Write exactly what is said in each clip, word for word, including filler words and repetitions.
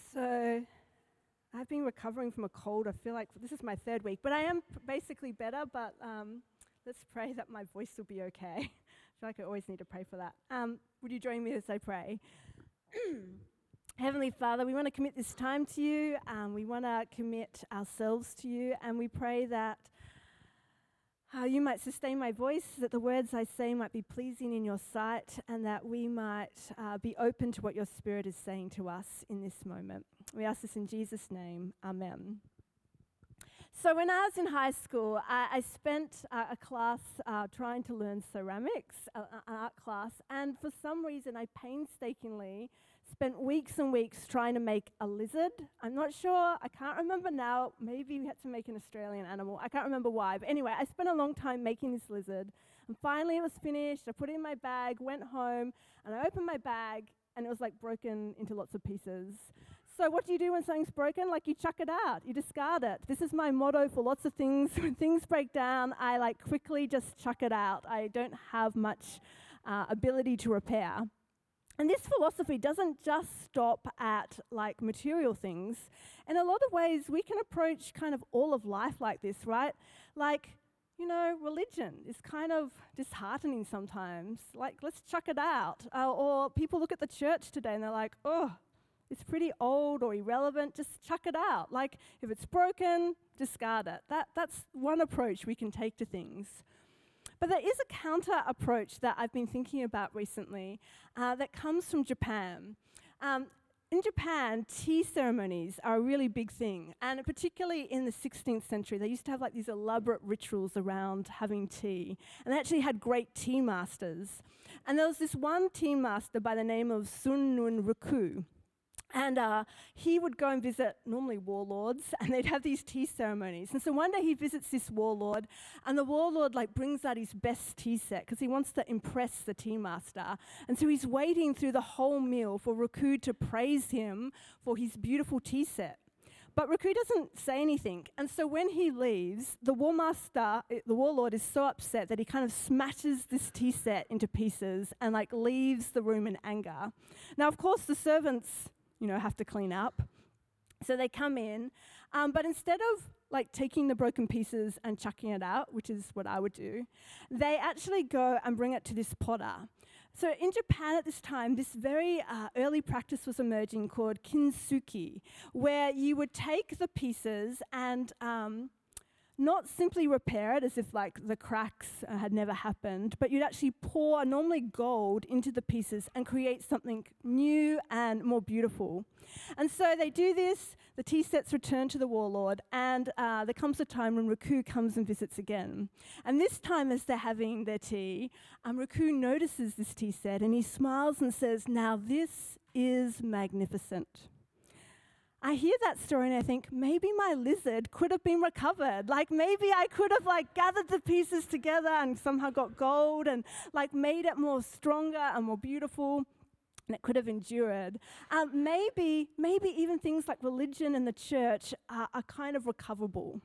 So, I've been recovering from a cold. I feel like this is my third week, but I am p- basically better. But um, let's pray that my voice will be okay. I feel like I always need to pray for that. Um, would you join me as I pray? Heavenly Father, we want to commit this time to you. Um, we want to commit ourselves to you, and we pray that uh, you might sustain my voice, that the words I say might be pleasing in your sight, and that we might uh, be open to what your Spirit is saying to us in this moment. We ask this in Jesus' name. Amen. So when I was in high school, I, I spent uh, a class uh, trying to learn ceramics, uh, an art class, and for some reason I painstakingly spent weeks and weeks trying to make a lizard. I'm not sure, I can't remember now, maybe we had to make an Australian animal, I can't remember why, but anyway, I spent a long time making this lizard, and finally it was finished. I put it in my bag, went home, and I opened my bag, and it was like broken into lots of pieces. So what do you do when something's broken? Like, you chuck it out, you discard it. This is my motto for lots of things. When things break down, I like quickly just chuck it out. I don't have much uh, ability to repair. And this philosophy doesn't just stop at like material things. In a lot of ways, we can approach kind of all of life like this, right? Like, you know, religion is kind of disheartening sometimes. Like, let's chuck it out. Uh, or people look at the church today and they're like, oh, it's pretty old or irrelevant, just chuck it out. Like, if it's broken, discard it. That, that's one approach we can take to things. But there is a counter approach that I've been thinking about recently uh, that comes from Japan. Um, in Japan, tea ceremonies are a really big thing, and particularly in the sixteenth century, they used to have like these elaborate rituals around having tea, and they actually had great tea masters. And there was this one tea master by the name of Sun Nun Ruku. And uh, he would go and visit, normally warlords, and they'd have these tea ceremonies. And so one day he visits this warlord, and the warlord like brings out his best tea set because he wants to impress the tea master. And so he's waiting through the whole meal for Ruku to praise him for his beautiful tea set. But Ruku doesn't say anything. And so when he leaves, the war master, the warlord, is so upset that he kind of smashes this tea set into pieces and like leaves the room in anger. Now, of course, the servants, you know, have to clean up. So they come in, um, but instead of like taking the broken pieces and chucking it out, which is what I would do, they actually go and bring it to this potter. So in Japan at this time, this very uh, early practice was emerging called kintsugi, where you would take the pieces and um, not simply repair it as if like the cracks uh, had never happened, but you'd actually pour normally gold into the pieces and create something new and more beautiful. And so they do this, the tea sets return to the warlord, and uh, there comes a time when Ruku comes and visits again. And this time as they're having their tea, um, Ruku notices this tea set and he smiles and says, "Now this is magnificent." I hear that story and I think, maybe my lizard could have been recovered. Like, maybe I could have like gathered the pieces together and somehow got gold and like made it more stronger and more beautiful, and it could have endured. Um, maybe, maybe even things like religion and the church are, are kind of recoverable.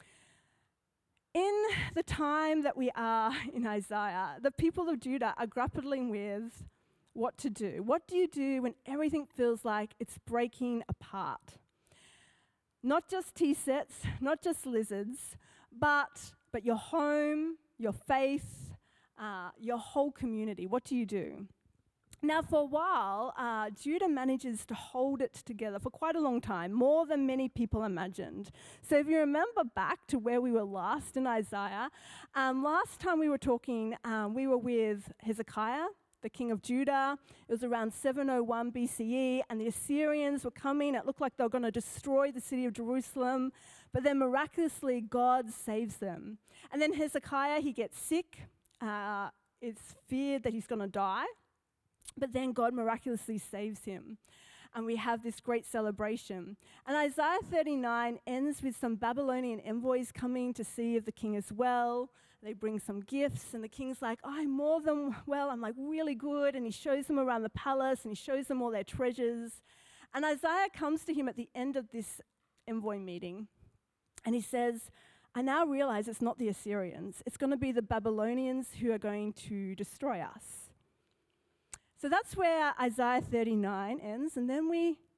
In the time that we are in Isaiah, the people of Judah are grappling with what to do. What do you do when everything feels like it's breaking apart? Not just tea sets, not just lizards, but, but your home, your faith, uh, your whole community. What do you do? Now, for a while, uh, Judah manages to hold it together for quite a long time, more than many people imagined. So if you remember back to where we were last in Isaiah, um, last time we were talking, um, we were with Hezekiah, the king of Judah. It was around seven oh one B C E, and the Assyrians were coming. It looked like they were going to destroy the city of Jerusalem, but then miraculously God saves them. And then Hezekiah, he gets sick. Uh, it's feared that he's going to die, but then God miraculously saves him. And we have this great celebration. And Isaiah thirty-nine ends with some Babylonian envoys coming to see of the king as well. They bring some gifts, and the king's like, oh, I'm more than well, I'm like really good. And he shows them around the palace, and he shows them all their treasures. And Isaiah comes to him at the end of this envoy meeting, and he says, I now realize it's not the Assyrians. It's going to be the Babylonians who are going to destroy us. So that's where Isaiah thirty-nine ends, and then we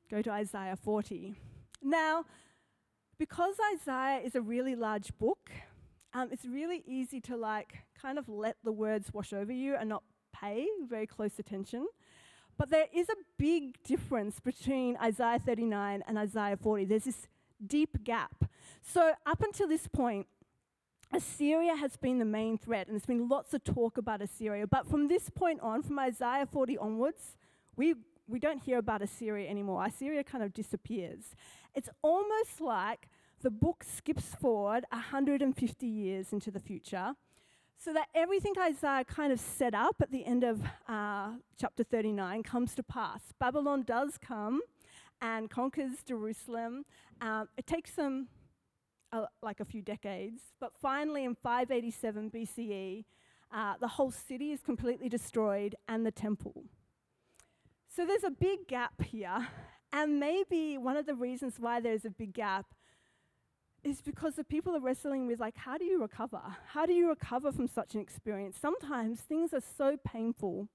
go to Isaiah forty. Now, because Isaiah is a really large book, um, it's really easy to like kind of let the words wash over you and not pay very close attention. But there is a big difference between Isaiah thirty-nine and Isaiah forty. There's this deep gap. So up until this point, Assyria has been the main threat, and there's been lots of talk about Assyria. But from this point on, from Isaiah forty onwards, we we don't hear about Assyria anymore. Assyria kind of disappears. It's almost like the book skips forward one hundred fifty years into the future, so that everything Isaiah kind of set up at the end of uh, chapter thirty-nine comes to pass. Babylon does come and conquers Jerusalem. Um, it takes them uh, like a few decades, but finally in five eighty-seven B C E, uh, the whole city is completely destroyed and the temple. So there's a big gap here, and maybe one of the reasons why there's a big gap is because the people are wrestling with, like, how do you recover? How do you recover from such an experience? Sometimes things are so painful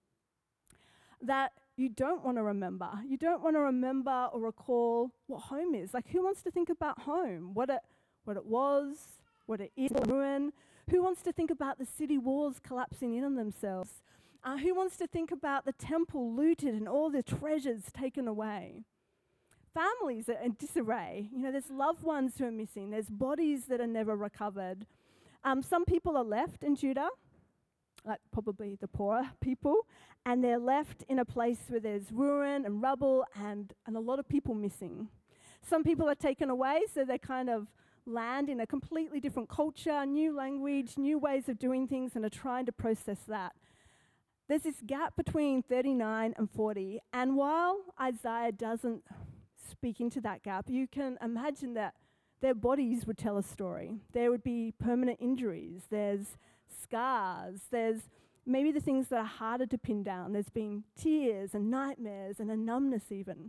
that you don't want to remember. You don't want to remember or recall what home is. Like, who wants to think about home? What it, what it was, what it is, ruin? Who wants to think about the city walls collapsing in on themselves? Uh, who wants to think about the temple looted and all the treasures taken away? Families are in disarray. You know, there's loved ones who are missing. There's bodies that are never recovered. Um, some people are left in Judah, like probably the poorer people, and they're left in a place where there's ruin and rubble and, and a lot of people missing. Some people are taken away, so they kind of land in a completely different culture, new language, new ways of doing things, and are trying to process that. There's this gap between thirty-nine and forty, and while Isaiah doesn't speak into that gap, you can imagine that their bodies would tell a story. There would be permanent injuries, there's scars, there's maybe the things that are harder to pin down. There's been tears and nightmares and a numbness even.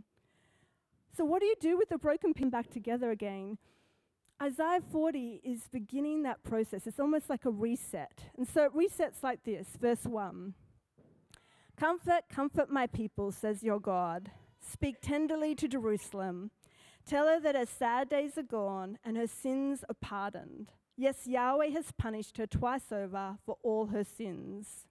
So what do you do with the broken pin back together again? Isaiah forty is beginning that process. It's almost like a reset. And so it resets like this, verse one. Comfort, comfort my people, says your God. Speak tenderly to Jerusalem. Tell her that her sad days are gone and her sins are pardoned. Yes, Yahweh has punished her twice over for all her sins.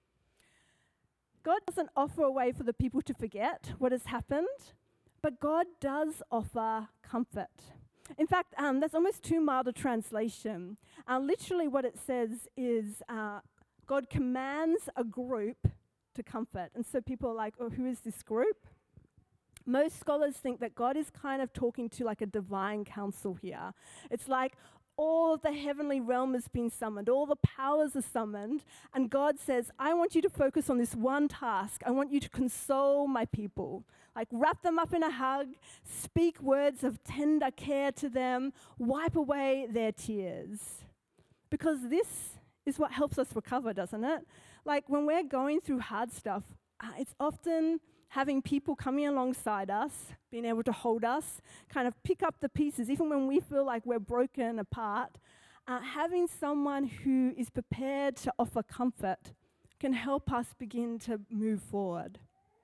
God doesn't offer a way for the people to forget what has happened, but God does offer comfort. In fact, um, that's almost too mild a translation. Uh, literally what it says is uh, God commands a group to comfort. And so people are like, oh, who is this group? Most scholars think that God is kind of talking to like a divine council here. It's like all of the heavenly realm has been summoned, all the powers are summoned, and God says, I want you to focus on this one task. I want you to console my people. Like, wrap them up in a hug, speak words of tender care to them, wipe away their tears. Because this is what helps us recover, doesn't it? Like, when we're going through hard stuff, uh, it's often having people coming alongside us, being able to hold us, kind of pick up the pieces, even when we feel like we're broken apart. Uh, having someone who is prepared to offer comfort can help us begin to move forward.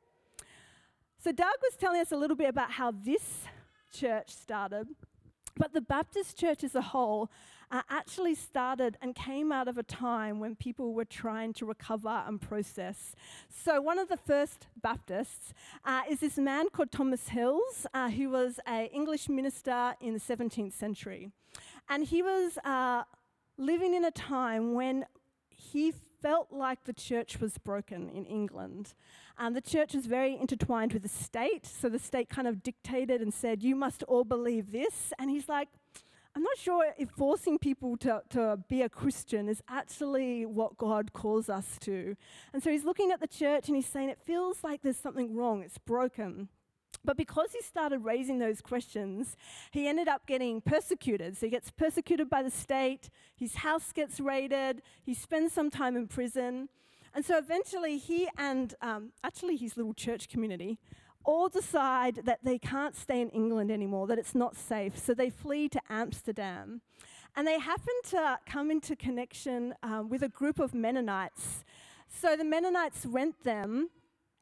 So Doug was telling us a little bit about how this church started, but the Baptist church as a whole uh, actually started and came out of a time when people were trying to recover and process. So one of the first Baptists uh, is this man called Thomas Hills, uh, who was an English minister in the seventeenth century. And he was uh, living in a time when he felt like the church was broken in England. Um, the church was very intertwined with the state, so the state kind of dictated and said, you must all believe this. And he's like, I'm not sure if forcing people to, to be a Christian is actually what God calls us to. And so he's looking at the church and he's saying, it feels like there's something wrong, it's broken. But because he started raising those questions, he ended up getting persecuted. So he gets persecuted by the state, his house gets raided, he spends some time in prison. And so eventually he and um, actually his little church community all decide that they can't stay in England anymore, that it's not safe. So they flee to Amsterdam. And they happen to come into connection um, with a group of Mennonites. So the Mennonites rent them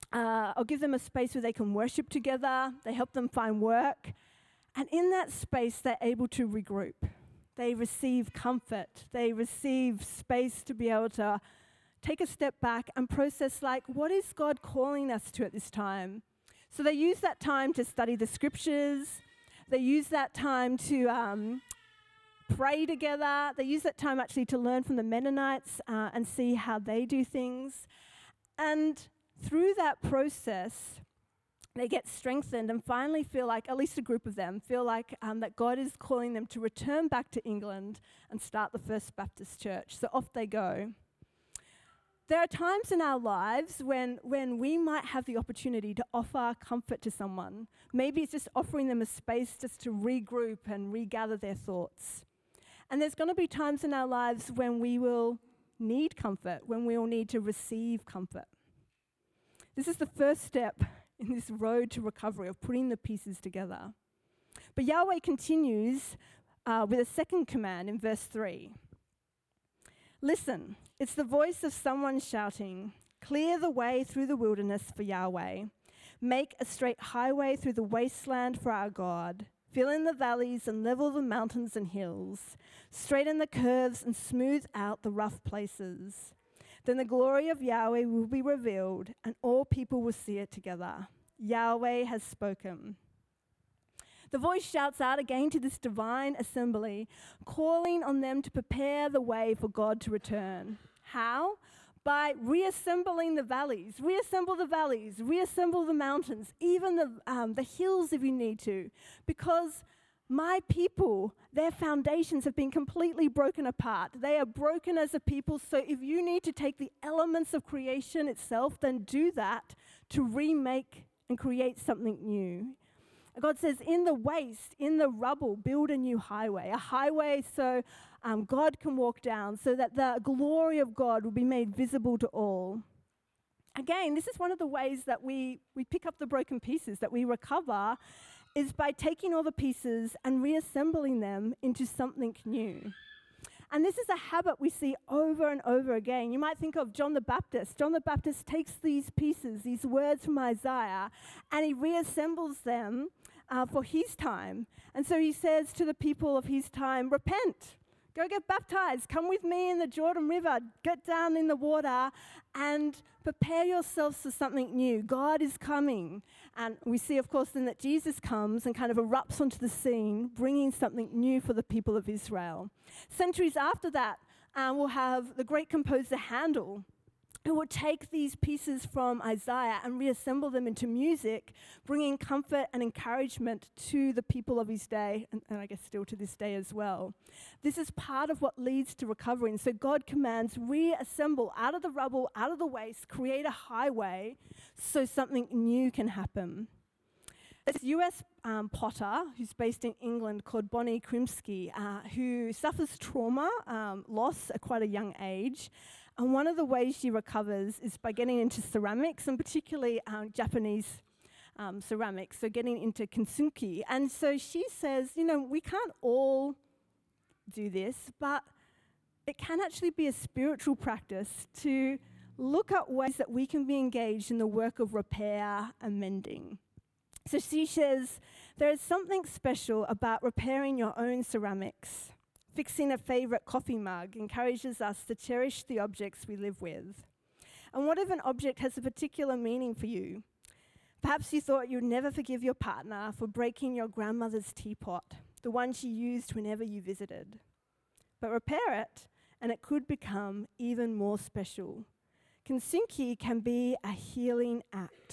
uh, or give them a space where they can worship together. They help them find work. And in that space, they're able to regroup. They receive comfort. They receive space to be able to take a step back and process, like, what is God calling us to at this time? So they use that time to study the scriptures. They use that time to um, pray together. They use that time actually to learn from the Mennonites uh, and see how they do things. And through that process, they get strengthened and finally feel like, at least a group of them, feel like um, that God is calling them to return back to England and start the First Baptist Church. So off they go. There are times in our lives when, when we might have the opportunity to offer comfort to someone. Maybe it's just offering them a space just to regroup and regather their thoughts. And there's going to be times in our lives when we will need comfort, when we will need to receive comfort. This is the first step in this road to recovery of putting the pieces together. But Yahweh continues uh, with a second command in verse three. Listen, it's the voice of someone shouting, clear the way through the wilderness for Yahweh. Make a straight highway through the wasteland for our God. Fill in the valleys and level the mountains and hills. Straighten the curves and smooth out the rough places. Then the glory of Yahweh will be revealed, and all people will see it together. Yahweh has spoken. The voice shouts out again to this divine assembly, calling on them to prepare the way for God to return. How? By reassembling the valleys. Reassemble the valleys, reassemble the mountains, even the, um, the hills if you need to. Because my people, their foundations have been completely broken apart. They are broken as a people, so if you need to take the elements of creation itself, then do that to remake and create something new. God says, in the waste, in the rubble, build a new highway. A highway so um, God can walk down, so that the glory of God will be made visible to all. Again, this is one of the ways that we, we pick up the broken pieces, that we recover, is by taking all the pieces and reassembling them into something new. And this is a habit we see over and over again. You might think of John the Baptist. John the Baptist takes these pieces, these words from Isaiah, and he reassembles them uh, for his time. And so he says to the people of his time, repent, go get baptized, come with me in the Jordan River, get down in the water, and prepare yourselves for something new. God is coming. And we see, of course, then that Jesus comes and kind of erupts onto the scene, bringing something new for the people of Israel. Centuries after that, um, we'll have the great composer Handel, who will take these pieces from Isaiah and reassemble them into music, bringing comfort and encouragement to the people of his day, and, and I guess still to this day as well. This is part of what leads to recovery. And so God commands, reassemble out of the rubble, out of the waste, create a highway so something new can happen. This U S um, potter who's based in England called Bonnie Krimsky, uh, who suffers trauma, um, loss at quite a young age. And one of the ways she recovers is by getting into ceramics, and particularly um, Japanese um, ceramics, so getting into kintsugi. And so she says, you know, we can't all do this, but it can actually be a spiritual practice to look at ways that we can be engaged in the work of repair and mending. So she says, there is something special about repairing your own ceramics. Fixing a favorite coffee mug encourages us to cherish the objects we live with. And what if an object has a particular meaning for you? Perhaps you thought you'd never forgive your partner for breaking your grandmother's teapot, the one she used whenever you visited. But repair it, and it could become even more special. Kintsugi can be a healing act.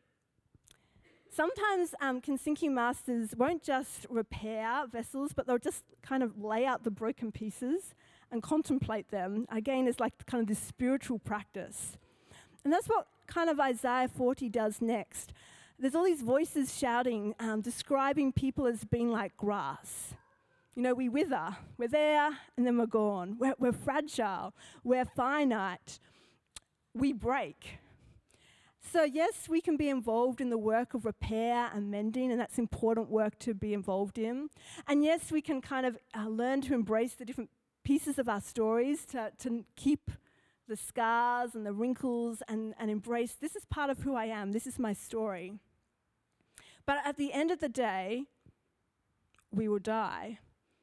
Sometimes um, kintsugi masters won't just repair vessels, but they'll just kind of lay out the broken pieces and contemplate them. Again, it's like kind of this spiritual practice. And that's what kind of Isaiah forty does next. There's all these voices shouting, um, describing people as being like grass. You know, we wither, we're there, and then we're gone. We're, we're fragile, we're finite, we break. So yes, we can be involved in the work of repair and mending, and that's important work to be involved in. And yes, we can kind of uh, learn to embrace the different pieces of our stories to, to keep the scars and the wrinkles and, and embrace, this is part of who I am, this is my story. But at the end of the day, we will die.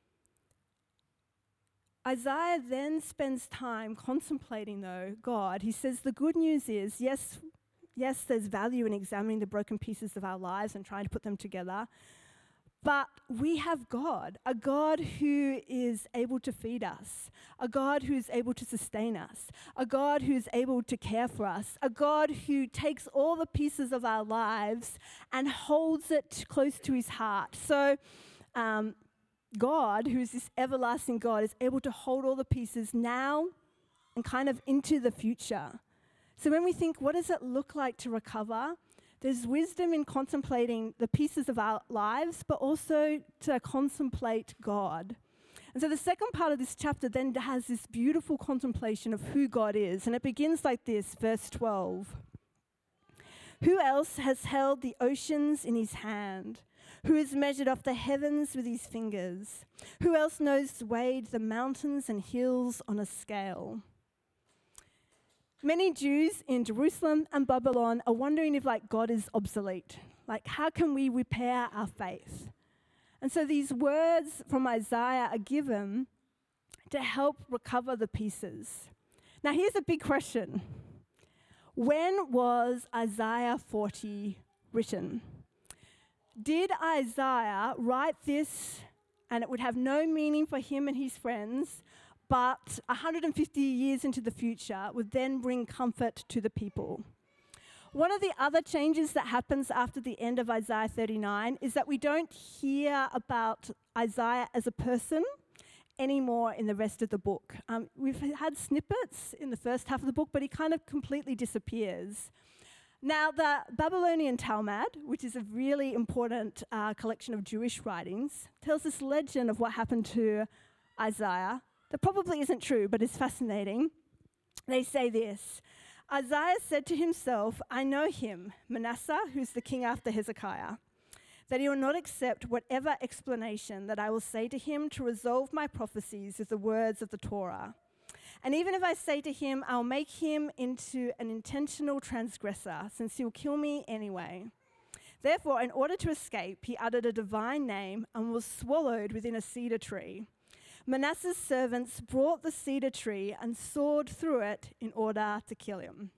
Isaiah then spends time contemplating, though, God. He says the good news is, yes, yes, there's value in examining the broken pieces of our lives and trying to put them together, but we have God, a God who is able to feed us, a God who is able to sustain us, a God who is able to care for us, a God who takes all the pieces of our lives and holds it close to his heart. So um, God, who is this everlasting God, is able to hold all the pieces now and kind of into the future. So when we think, what does it look like to recover? There's wisdom in contemplating the pieces of our lives, but also to contemplate God. And so the second part of this chapter then has this beautiful contemplation of who God is. And it begins like this, verse twelve. Who else has held the oceans in his hand? Who has measured off the heavens with his fingers? Who else knows to weigh the mountains and hills on a scale? Many Jews in Jerusalem and Babylon are wondering if, like, God is obsolete. Like, how can we repair our faith? And so these words from Isaiah are given to help recover the pieces. Now, here's a big question. When was Isaiah forty written? Did Isaiah write this and it would have no meaning for him and his friends, but one hundred fifty years into the future would then bring comfort to the people? One of the other changes that happens after the end of Isaiah thirty-nine is that we don't hear about Isaiah as a person anymore in the rest of the book. Um, we've had snippets in the first half of the book, but he kind of completely disappears. Now, the Babylonian Talmud, which is a really important uh, collection of Jewish writings, tells this legend of what happened to Isaiah. That probably isn't true, but it's fascinating. They say this: Isaiah said to himself, I know him, Manasseh, who's the king after Hezekiah, that he will not accept whatever explanation that I will say to him to resolve my prophecies with the words of the Torah. And even if I say to him, I'll make him into an intentional transgressor, since he'll kill me anyway. Therefore, in order to escape, he uttered a divine name and was swallowed within a cedar tree. Manasseh's servants brought the cedar tree and sawed through it in order to kill him.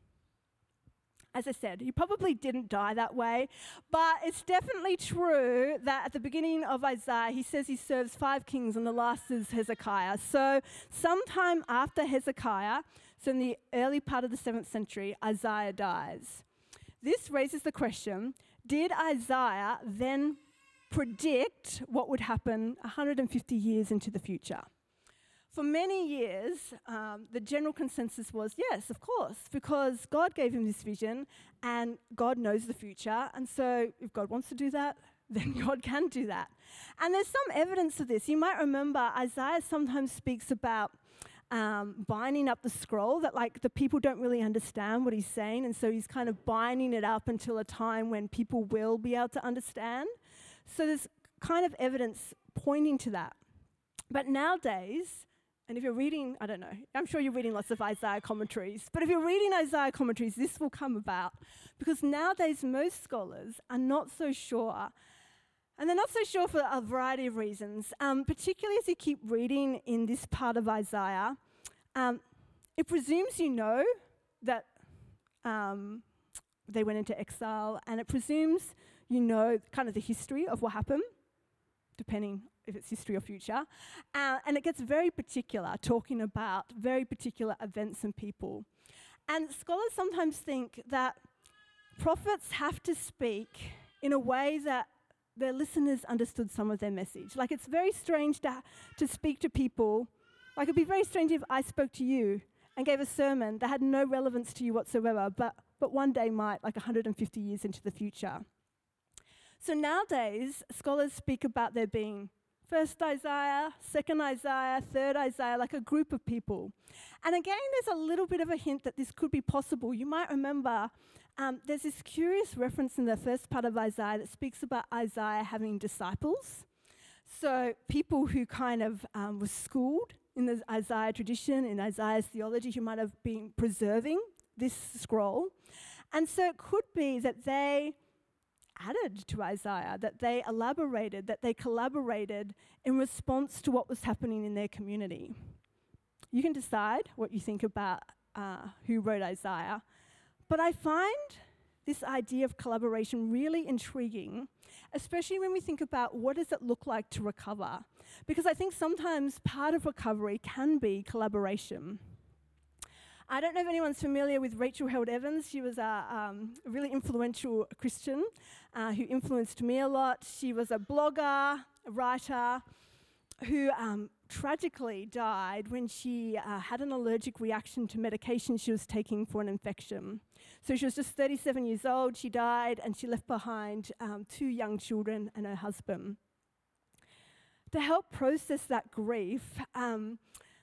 As I said, he probably didn't die that way, but it's definitely true that at the beginning of Isaiah, he says he serves five kings and the last is Hezekiah. So sometime after Hezekiah, so in the early part of the seventh century, Isaiah dies. This raises the question, did Isaiah then predict what would happen one hundred fifty years into the future? For many years, um, the general consensus was, yes, of course, because God gave him this vision and God knows the future. And so if God wants to do that, then God can do that. And there's some evidence of this. You might remember Isaiah sometimes speaks about um, binding up the scroll, that like the people don't really understand what he's saying. And so he's kind of binding it up until a time when people will be able to understand. So there's kind of evidence pointing to that. But nowadays, and if you're reading, I don't know, I'm sure you're reading lots of Isaiah commentaries, but if you're reading Isaiah commentaries, this will come about, because nowadays most scholars are not so sure, and they're not so sure for a variety of reasons, um, particularly as you keep reading in this part of Isaiah. Um, it presumes you know that um, they went into exile, and it presumes you know kind of the history of what happened, depending if it's history or future. Uh, and it gets very particular, talking about very particular events and people. And scholars sometimes think that prophets have to speak in a way that their listeners understood some of their message. Like, it's very strange to, to speak to people. Like, it'd be very strange if I spoke to you and gave a sermon that had no relevance to you whatsoever, but, but one day might, like one hundred fifty years into the future. So nowadays, scholars speak about there being first Isaiah, second Isaiah, third Isaiah, like a group of people. And again, there's a little bit of a hint that this could be possible. You might remember um, there's this curious reference in the first part of Isaiah that speaks about Isaiah having disciples. So people who kind of um, were schooled in the Isaiah tradition, in Isaiah's theology, who might have been preserving this scroll. And so it could be that they added to Isaiah, that they elaborated, that they collaborated in response to what was happening in their community. You can decide what you think about uh, who wrote Isaiah. But I find this idea of collaboration really intriguing, especially when we think about what does it look like to recover. Because I think sometimes part of recovery can be collaboration. I don't know if anyone's familiar with Rachel Held Evans. She was a, um, a really influential Christian uh, who influenced me a lot. She was a blogger, a writer, who um, tragically died when she uh, had an allergic reaction to medication she was taking for an infection. So she was just thirty-seven years old, she died, and she left behind um, two young children and her husband. To help process that grief, um,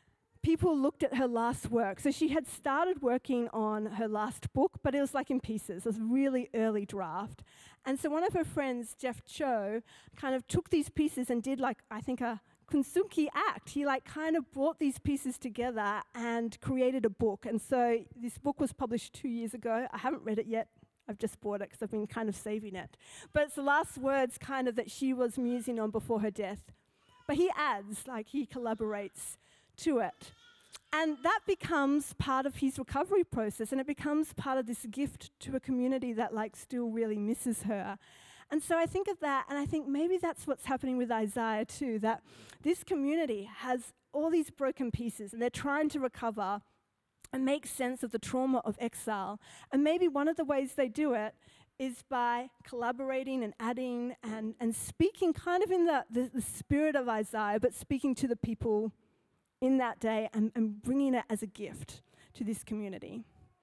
people looked at her last work. So she had started working on her last book, but it was like in pieces. It was a really early draft. And so one of her friends, Jeff Cho, kind of took these pieces and did like, I think, a Kunsuki act. He like kind of brought these pieces together and created a book. And so this book was published two years ago. I haven't read it yet. I've just bought it because I've been kind of saving it. But it's the last words kind of that she was musing on before her death. But he adds, like he collaborates to it. And that becomes part of his recovery process, and it becomes part of this gift to a community that like still really misses her. And so I think of that, and I think maybe that's what's happening with Isaiah too, that this community has all these broken pieces, and they're trying to recover and make sense of the trauma of exile. And maybe one of the ways they do it is by collaborating and adding and, and speaking kind of in the, the, the spirit of Isaiah, but speaking to the people in that day and, and bringing it as a gift to this community.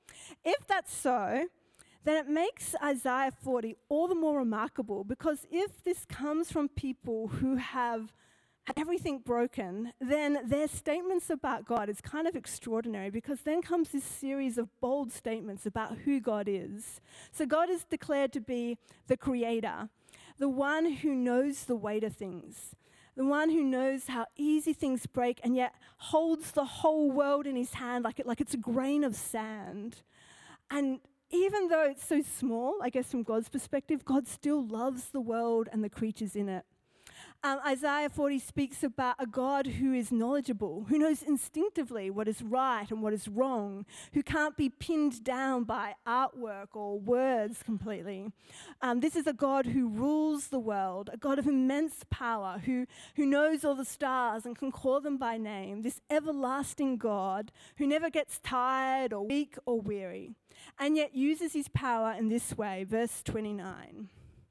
If that's so, then it makes Isaiah forty all the more remarkable, because if this comes from people who have everything broken, then their statements about God is kind of extraordinary, because then comes this series of bold statements about who God is. So God is declared to be the creator, the one who knows the weight of things, the one who knows how easy things break and yet holds the whole world in his hand like, it, like it's a grain of sand. And even though it's so small, I guess from God's perspective, God still loves the world and the creatures in it. Um, Isaiah forty speaks about a God who is knowledgeable, who knows instinctively what is right and what is wrong, who can't be pinned down by artwork or words completely. Um, this is a God who rules the world, a God of immense power, who, who knows all the stars and can call them by name, this everlasting God who never gets tired or weak or weary, and yet uses his power in this way. Verse twenty-nine.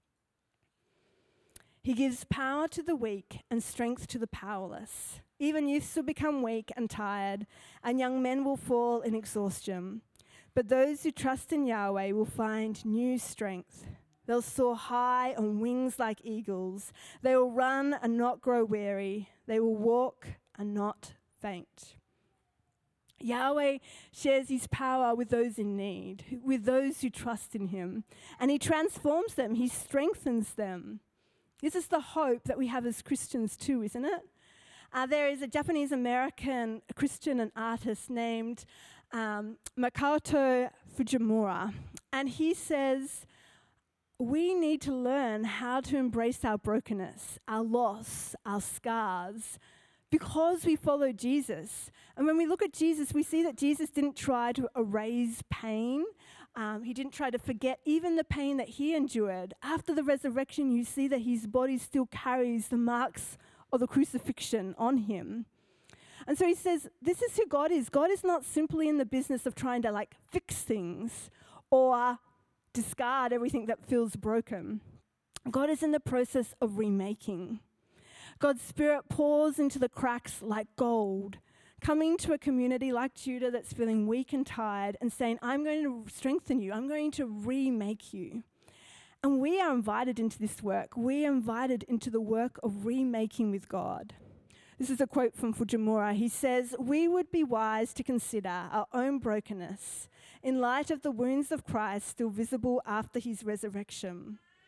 He gives power to the weak and strength to the powerless. Even youths will become weak and tired, and young men will fall in exhaustion. But those who trust in Yahweh will find new strength. They'll soar high on wings like eagles. They will run and not grow weary. They will walk and not faint. Yahweh shares his power with those in need, with those who trust in him. And he transforms them. He strengthens them. This is the hope that we have as Christians too, isn't it? Uh, there is a Japanese-American Christian and artist named um, Makoto Fujimura, and he says, we need to learn how to embrace our brokenness, our loss, our scars, because we follow Jesus. And when we look at Jesus, we see that Jesus didn't try to erase pain. Um, he didn't try to forget even the pain that he endured. After the resurrection, you see that his body still carries the marks of the crucifixion on him. And so he says, this is who God is. God is not simply in the business of trying to like fix things or discard everything that feels broken. God is in the process of remaking. God's Spirit pours into the cracks like gold, coming to a community like Judah that's feeling weak and tired and saying, I'm going to strengthen you. I'm going to remake you. And we are invited into this work. We are invited into the work of remaking with God. This is a quote from Fujimura. He says, we would be wise to consider our own brokenness in light of the wounds of Christ still visible after his resurrection.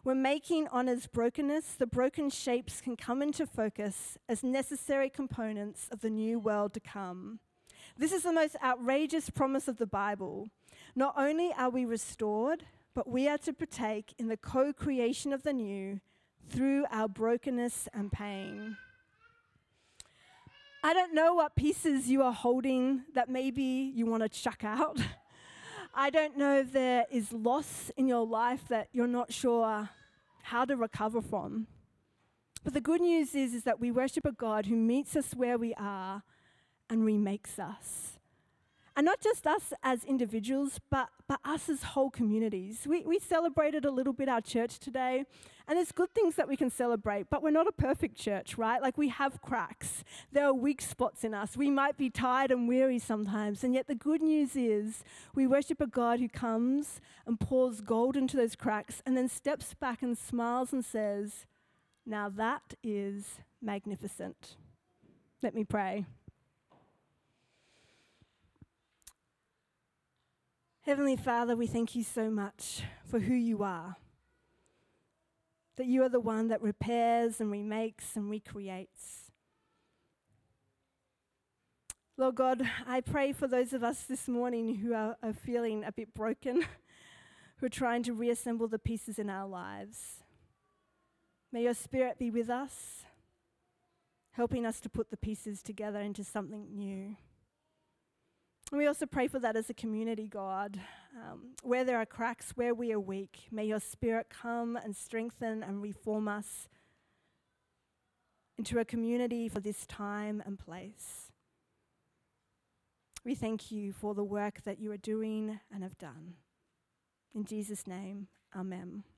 When making honors brokenness, the broken shapes can come into focus as necessary components of the new world to come. This is the most outrageous promise of the Bible. Not only are we restored, but we are to partake in the co-creation of the new through our brokenness and pain. I don't know what pieces you are holding that maybe you want to chuck out. I don't know if there is loss in your life that you're not sure how to recover from. But the good news is, is that we worship a God who meets us where we are and remakes us. And not just us as individuals, but, but us as whole communities. We, we celebrated a little bit our church today, and there's good things that we can celebrate, but we're not a perfect church, right? Like, we have cracks. There are weak spots in us. We might be tired and weary sometimes, and yet the good news is we worship a God who comes and pours gold into those cracks and then steps back and smiles and says, "Now that is magnificent." Let me pray. Heavenly Father, we thank you so much for who you are, that you are the one that repairs and remakes and recreates. Lord God, I pray for those of us this morning who are, are feeling a bit broken, who are trying to reassemble the pieces in our lives. May your Spirit be with us, helping us to put the pieces together into something new. And we also pray for that as a community, God. Um, where there are cracks, where we are weak, may your Spirit come and strengthen and reform us into a community for this time and place. We thank you for the work that you are doing and have done. In Jesus' name, amen.